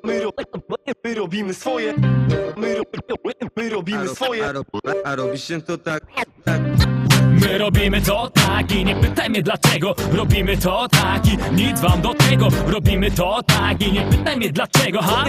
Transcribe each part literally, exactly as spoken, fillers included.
My, ro, my robimy swoje. My, ro, my robimy swoje. A, ro, a robi się to tak, tak. My robimy to tak i nie pytaj mnie dlaczego. Robimy to tak i nic wam do tego. Robimy to tak i nie pytaj mnie dlaczego, ha?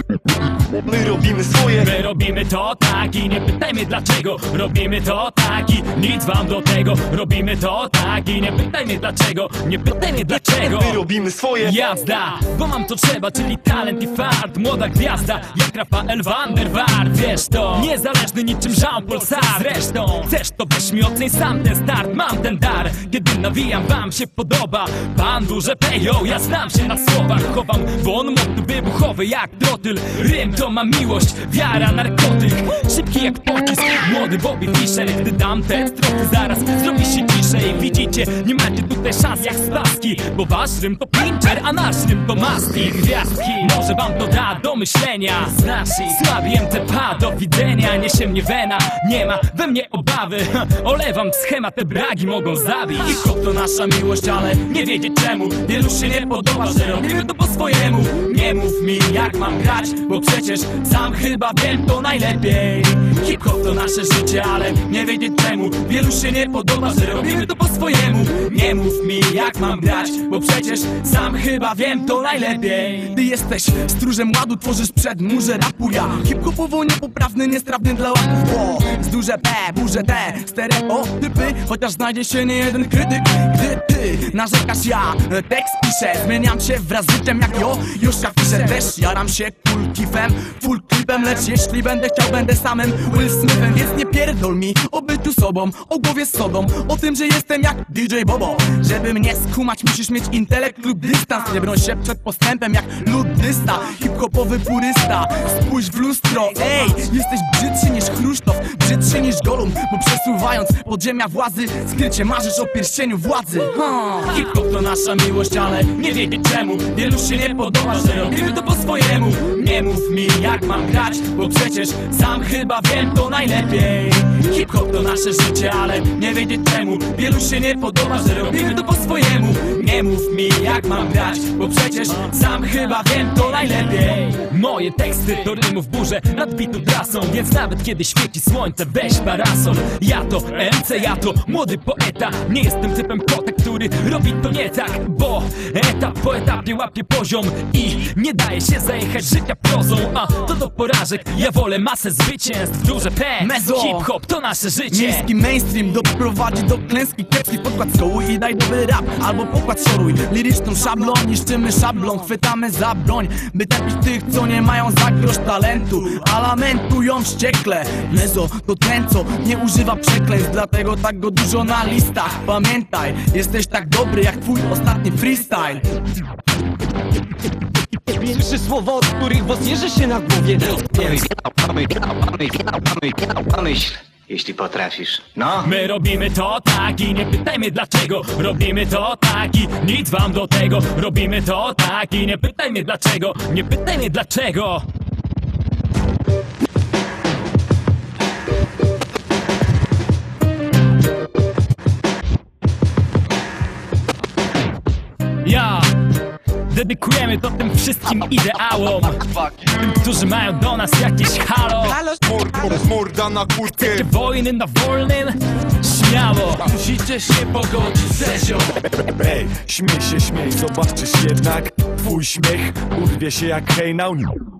My robimy swoje. My robimy to tak i nie pytaj mnie dlaczego. Robimy to tak i nic wam do tego. Robimy to tak i nie pytaj mnie dlaczego. Nie pytaj mnie dlaczego. My robimy swoje. Jazda, bo mam to trzeba, czyli talent i fart. Młoda gwiazda, jak Rafael van der Vaart. Wiesz to, niezależny niczym Jean-Paul Sartre. Zresztą, chcesz to weź mi oceń sam ten start. Mam ten dar, kiedy nawijam wam się podoba. Pan duże pejo, ja znam się na słowach. Chowam bon mot wybuchowy jak trotyl. Rym to ma miłość, wiara, narkotyk. Szybki jak pocisk, młody Bobby Fischer. Gdy dam te strofy, zaraz zrobi się ciszej. Widzicie, nie macie tutaj szans jak spaski, bo wasz rym to pincher, a nasz rym to maski. Gwiazdki, może wam to da do myślenia. Z naszych słabi M T P, do widzenia. Niesie mnie wena, nie ma we mnie obawy. Olewam schemat, te bragi mogą zabić. Hip-hop to nasza miłość, ale nie wiedzieć czemu. Wielu się nie podoba, że robimy to po swojemu. Nie mów mi jak mam grać, bo przecież sam chyba wiem to najlepiej. Hip-hop to nasze życie, ale nie wiedzieć czemu. Wielu się nie podoba, że robimy to po swojemu. Nie mów mi jak mam grać, bo przecież sam chyba wiem to najlepiej. Ty jesteś stróżem ładu, tworzysz przedmurze rapu ja. Hip-hopowo niepoprawny, niestrawny dla łapów, bo z duże P, burze T, stereotypy. Chociaż znajdzie się nie jeden krytyk, gdy ty narzekasz, ja tekst piszę. Zmieniam się wraz z życiem jak jo, już piszę. Też jaram się cool kifem, full klipem. Lecz jeśli będę chciał, będę samym Will Smithem. Więc nie pierdol mi o byciu sobą, o głowie z sodą, o tym, że jestem jak D J Bobo. Żeby mnie skumać, musisz mieć intelekt lub dystans. Nie broń się przed postępem jak luddysta, hip-hopowy purysta. Spójrz w lustro, ej, jesteś brzydszy niż Chruszczow, brzydszy niż Golum, bo przesuwając podziemia władzy, skrycie marzysz o pierścieniu władzy. hmm. Hip-hop to nasza miłość, ale nie wiedzieć czemu. Wielu się nie podoba, że robimy to po swojemu. Nie mów mi jak mam grać, bo przecież sam chyba wiem to najlepiej. Hip-hop to nasze życie, ale nie wiedzieć czemu. Wielu się nie podoba, że robimy to po swojemu. Nie mów mi jak mam grać, bo przecież sam chyba wiem to najlepiej. Moje teksty to rymów burze nad bitu trasą, więc nawet kiedy świeci słońce, weź parasol. Ja to M C, ja to młody poeta. Nie jestem typem kota, który robi to nie tak, bo etap po etapie łapie poziom i nie daje się zajechać życia prozą. A to do porażek, ja wolę masę zwycięstw. Duże P, Mezo. hip-hop to nasze życie. Miejski mainstream doprowadzi do klęski. Kiepski podkład skołuj i daj dobry rap, albo pokład szoruj. Liryczną szablą niszczymy szablą, chwytamy za broń, by tępić tych, co nie mają za grosz talentu, a lamentują wściekle. Mezo to ten, co nie używa przekleństw, dlatego tak go dużo na listach. Pamiętaj, jesteś tak dobry jak twój ostatni freestyle. Słyszę słowa, od których włos jeży się na głowie. Pomyśl, jeśli potrafisz. No. My robimy to tak i nie pytaj mnie dlaczego. Robimy to tak i nic wam do tego. Robimy to tak i nie pytaj mnie dlaczego. Nie pytaj mnie dlaczego. Ja dedykujemy to tym wszystkim ideałom, tym, którzy mają do nas jakieś halo. Morda na kurtkę. Chcecie wojny na wolnym? Śmiało. Musicie się pogodzić ze zią. Ej, śmiej się, śmiej, zobaczysz jednak twój śmiech urwie się jak hejnał.